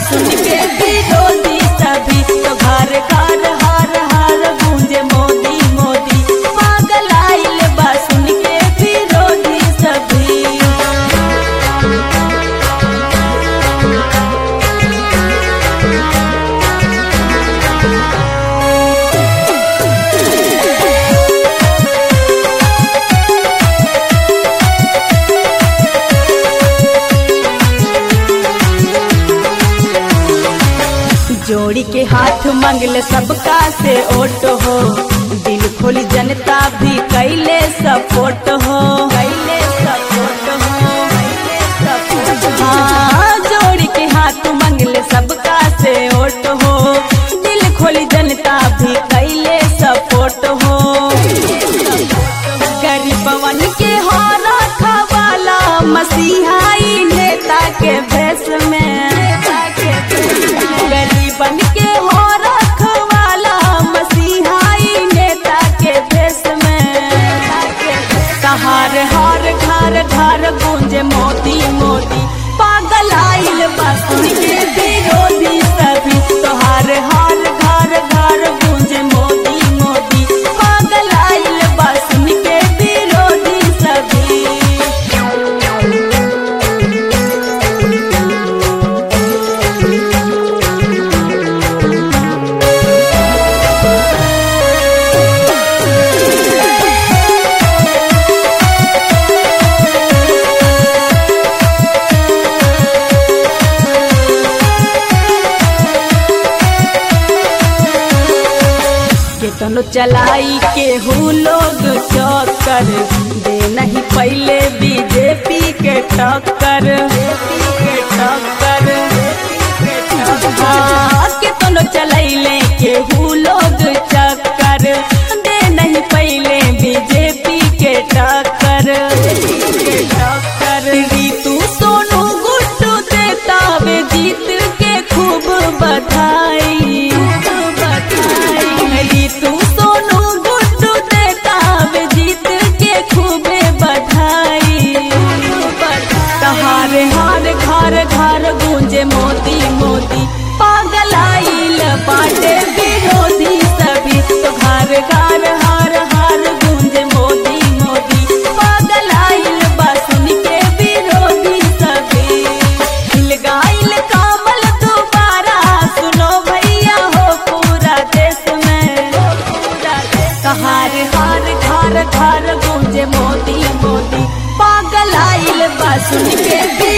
सुन के विरोधी सभी तो घर घर हर हर गूंजे मोदी मोदी। पागल आइल बा सुन के विरोधी सभी। जोड़ी के हाथ मंगल सबका से ओट हो, दिल खोली जनता भी कैले सपोर्ट हो, कैले सपोर्ट हो, कैले सपोर्ट हो। हाँ, जोड़ी के हाथ मंगल सबका से ओट हो, दिल खोली जनता भी कैले सपोर्ट हो। गरीबवन के हो रखवाला मसीहाई नेता के भेष में, गरीबन के हो रखवाला मसीहाई नेता के भेष में। तहार हर घर घर गूंजे मोदी मोदी। पागल आइल बा सुन के विरोधी सभी तोहार हर घर घर गूंजे मोदी मोदी। पागल आइल बा सुन के विरोधी सभी। केतनो चलाई केहू लोग चक्कर दे नहीं पहले बीजेपी के टक्कर, हाँ, केतनो चलैले केहू लोग चक्कर दे नहीं पहले बीजेपी के टक्कर। रीतू सोनू गुड्डू देता वे जीत के खूब बधाई। रीतू सोनू गुड्डू देता वे जीत के खूबे बधाई। तहारे हर घर घर गूंजे मोदी मोदी। पागल आइल बाटे विरोधी सभी तो घर घर हर हर गूंजे मोदी मोदी। पागल आइल बा सुन के विरोधी सभी। हिल गाइल कमल दोबारा सुनो भैया हो पूरा देश में। तहार हर घर घर गूंजे मोदी मोदी। पागल आइल बा सुन के